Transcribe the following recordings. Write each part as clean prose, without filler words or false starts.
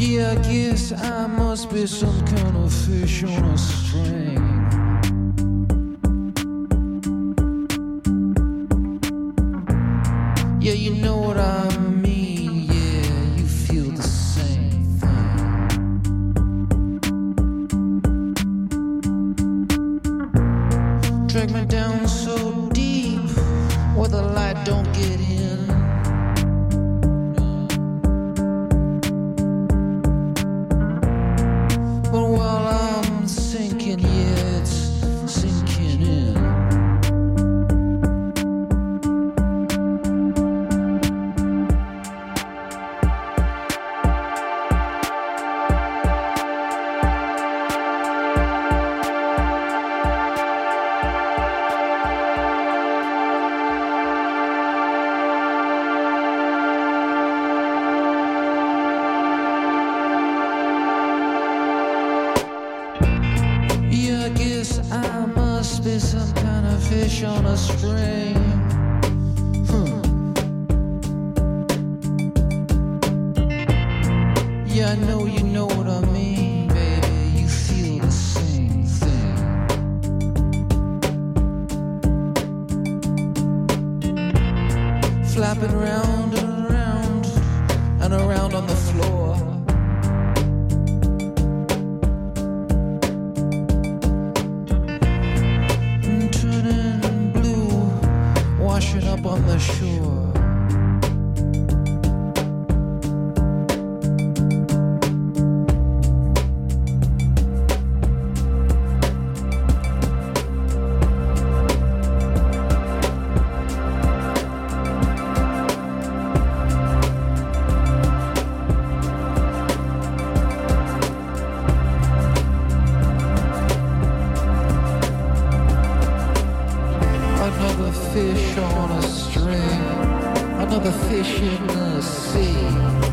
Yeah, I guess I must be some kind of fish on a string. Yeah, you know what I mean. Yeah, you feel the same thing. Drag me down so deep where the light don't get in. But while I'm sinking, yeah, it's sinking in. Yeah, I guess I must be some kind of fish on a string. Yeah, I know you know what I mean, baby. You feel the same thing. Flapping round and around and around on the floor. Turning blue, washing up on the shore. Another fish on a string, another fish in the sea.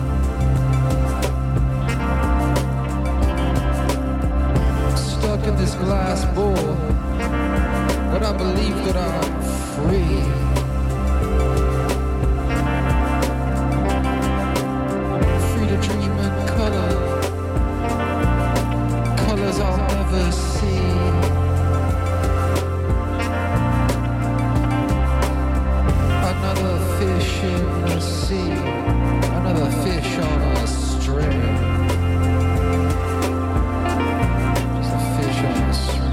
Stuck in this glass bowl, but I believe that I'm free. Free to dream in color, colors I'll never see. Another fish in the sea, another fish on a string. Just a fish on a string.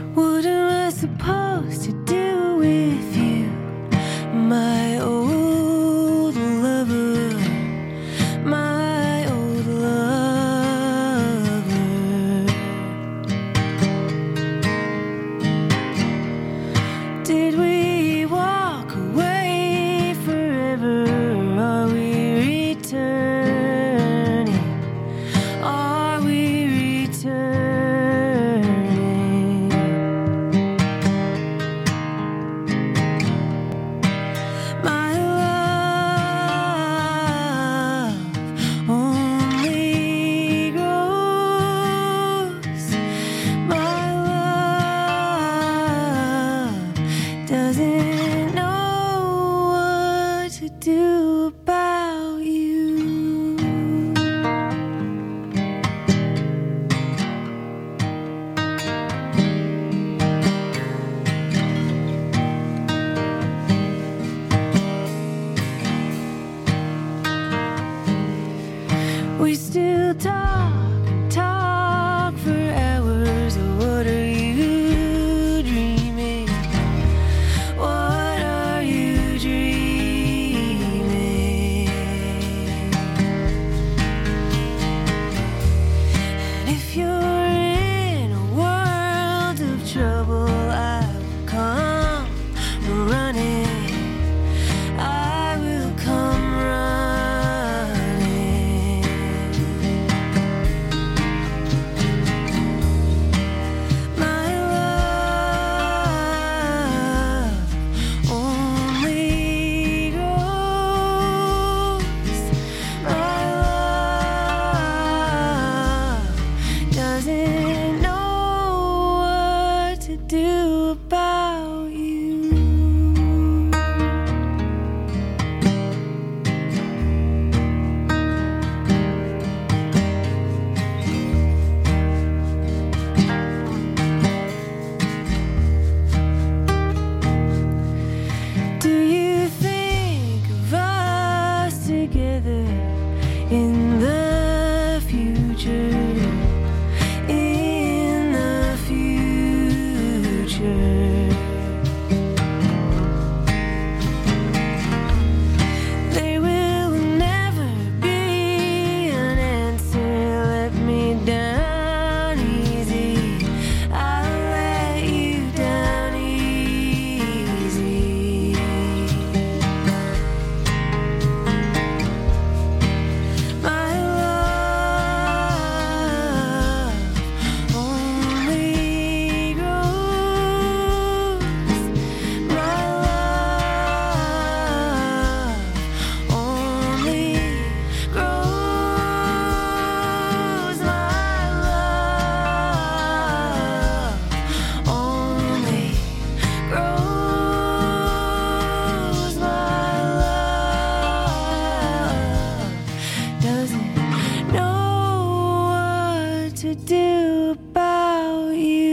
What am I supposed to do with you, my old lover, my old lover? Did we walk away forever? Are we returning? Are we returning? My love only grows. My love doesn't know what to do about you. We still talk for hours. What are you dreaming? What are you dreaming? And if you're in a world of trouble, I will come running. I will come running. My love only grows. My love doesn't know what to do about you. Do you think of us together in the future? In the future. There will never be an answer. Let me down easy. I'll let you down easy. My love only grows. My love only grows. My love only grows. My love doesn't know what to do about you.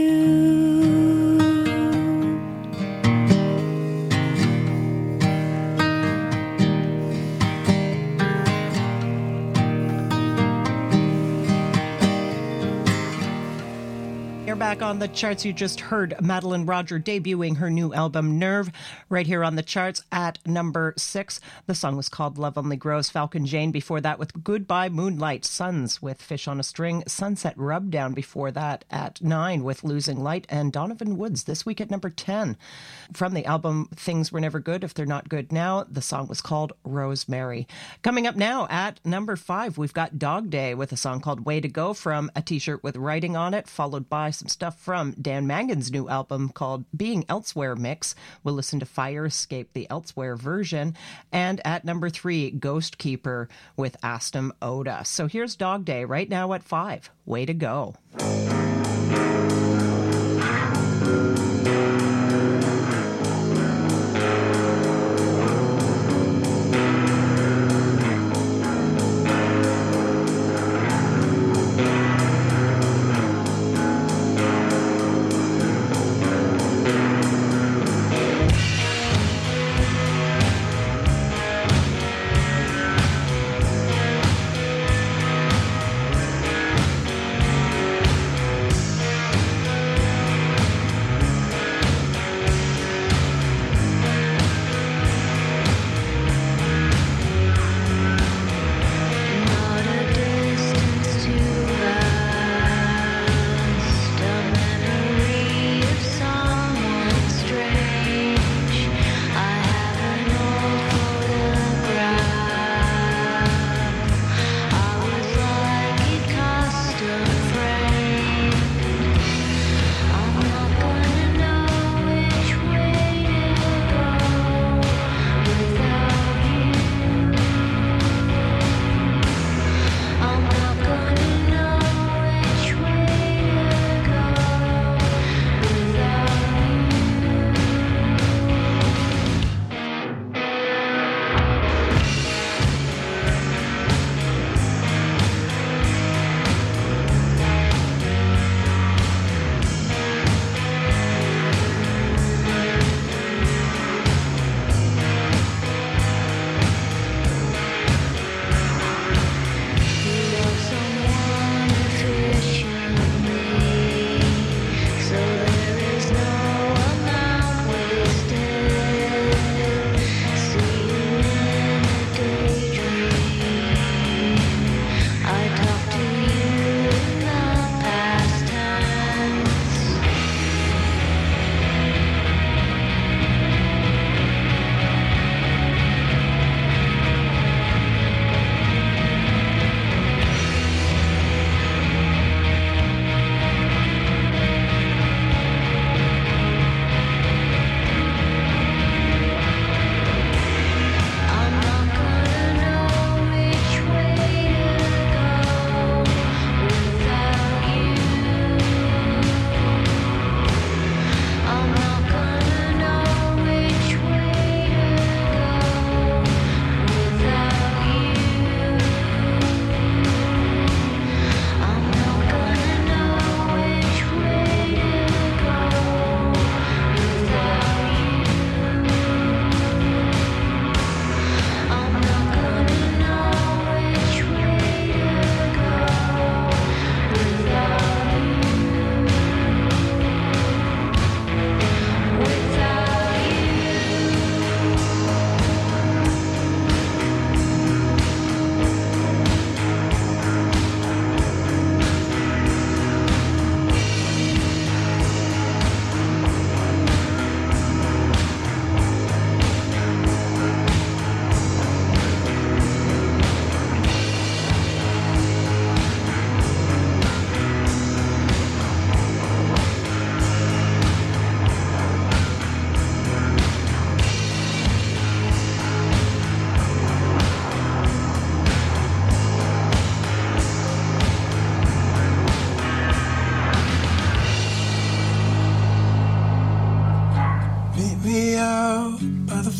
You're back on the charts. You just heard Madeline Roger debuting her new album Nerve right here on the charts at number 6. The song was called Love Only Grows. Falcon Jane before that with Goodbye Moonlight. Suns with Fish on a String. Sunset Rubdown before that at 9 with Losing Light. And Donovan Woods this week at number 10. From the album Things Were Never Good If They're Not Good Now, the song was called Rosemary. Coming up now at number 5, we've got Dog Day with a song called Way to Go from a t-shirt with writing on it, followed by some stuff from Dan Mangan's new album called Being Elsewhere Mix. We'll listen to Fire Escape, the Elsewhere version. And at number 3, Ghost Keeper with Astum Oda. So here's Dog Day right now at 5. Way to Go.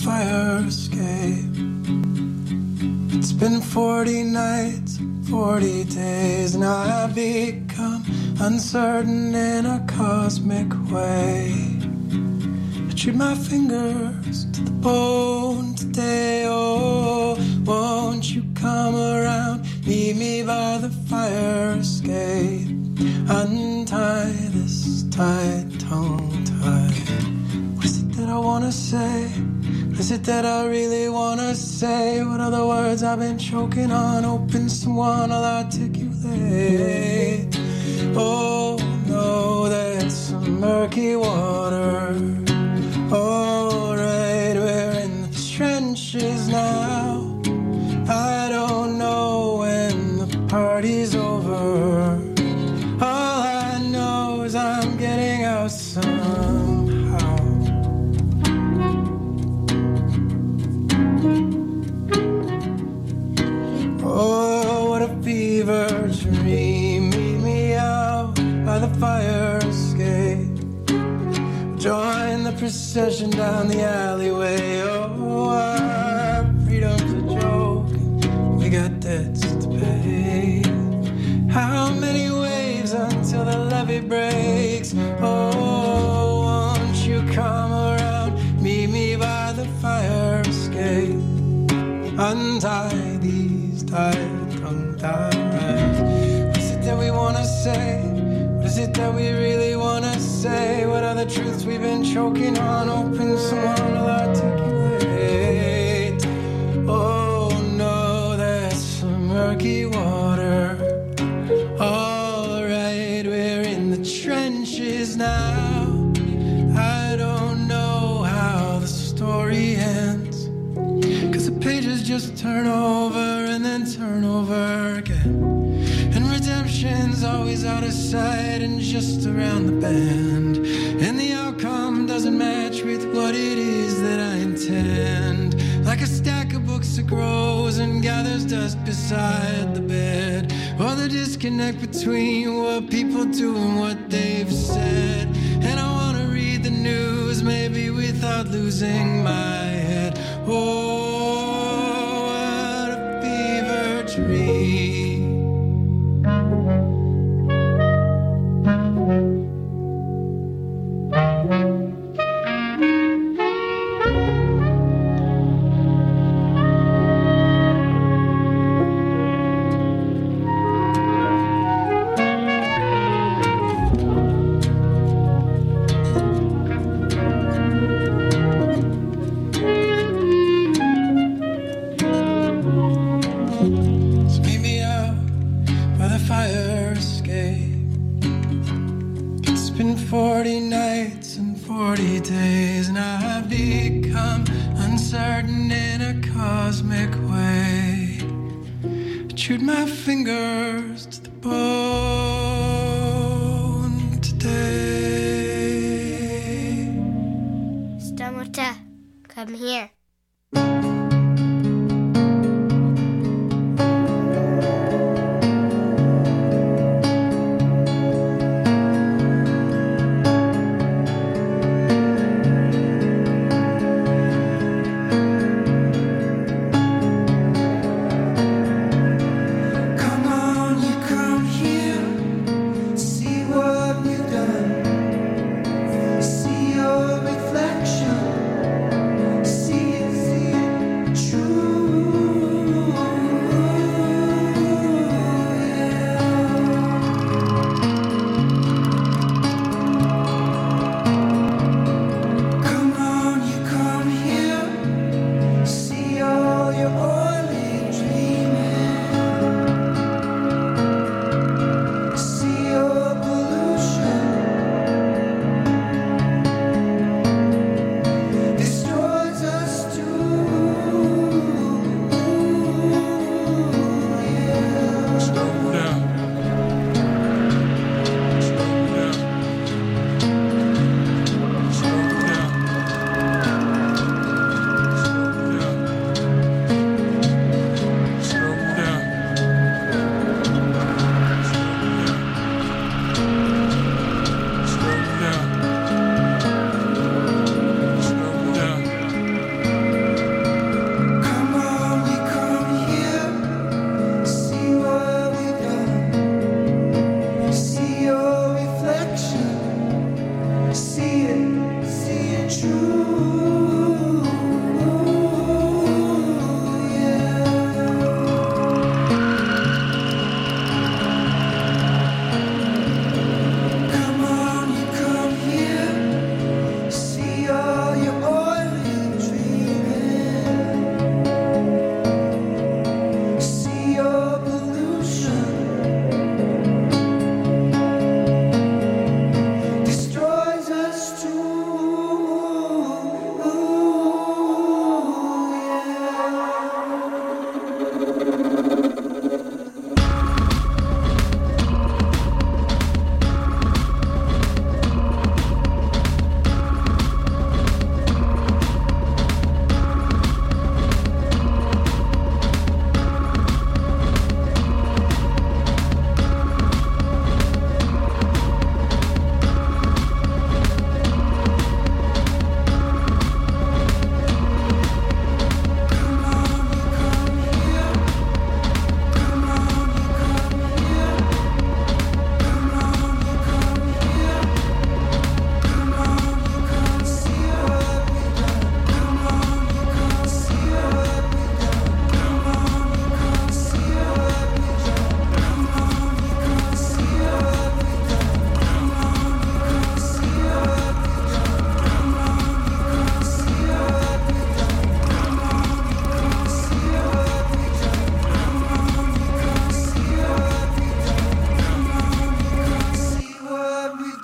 fire escape. It's been 40 nights, 40 days, and I've become uncertain in a cosmic way. I chewed my fingers to the bone today. Oh, won't you come around, meet me by the fire escape. Untie this tight tongue tie. What is it that I wanna say? What is it that I really wanna say? What are the words I've been choking on? Open someone, I'll articulate. Oh no, that's some murky water. Alright, we're in the trenches now. I don't know when the party's over. All I know is I'm getting out somehow. Oh, what a fever dream. Meet me out by the fire escape. Join the procession down the alleyway. Oh, our freedom's a joke. We got debts to pay. How many waves until the levee breaks? Oh, won't you come around, meet me by the fire escape. Untie these tight tongue ties. What is it that we wanna say? What is it that we really wanna say? What are the truths we've been choking on? Open someone will articulate. Oh no, that's some murky water. Alright, we're in the trenches now. I don't know how the story ends, 'cause the pages just turn over and then turn over again. And redemption's always out of sight and just around the bend. And the outcome doesn't match with what it is that I intend. Like a stack of books that grows and gathers dust beside the bed. Or the disconnect between what people do and what they've said. And I wanna read the news, maybe without losing my head. Oh, what a fever dream. Fire escape. It's been 40 nights and 40 days, and I've become uncertain in a cosmic way. I chewed my fingers to the bone today. Stomata, come here. See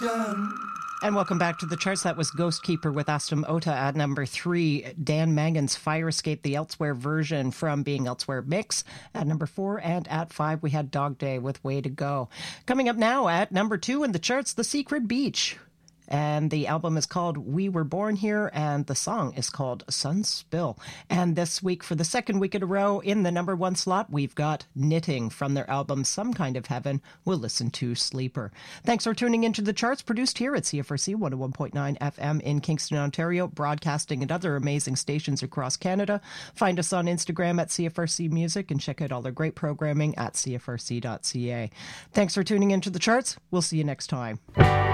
And welcome back to the charts. That was Ghost Keeper with Astum Ota at number 3. Dan Mangan's Fire Escape, the Elsewhere version from Being Elsewhere Mix at number 4. And at 5, we had Dog Day with Way to Go. Coming up now at number 2 in the charts, The Secret Beach. And the album is called We Were Born Here, and the song is called Sun Spill. And this week, for the second week in a row, in the number 1 slot, we've got Knitting from their album Some Kind of Heaven. We'll listen to Sleeper. Thanks for tuning into the charts, produced here at CFRC 101.9 FM in Kingston, Ontario, broadcasting at other amazing stations across Canada. Find us on Instagram at CFRC Music and check out all their great programming at cfrc.ca. Thanks for tuning into the charts. We'll see you next time.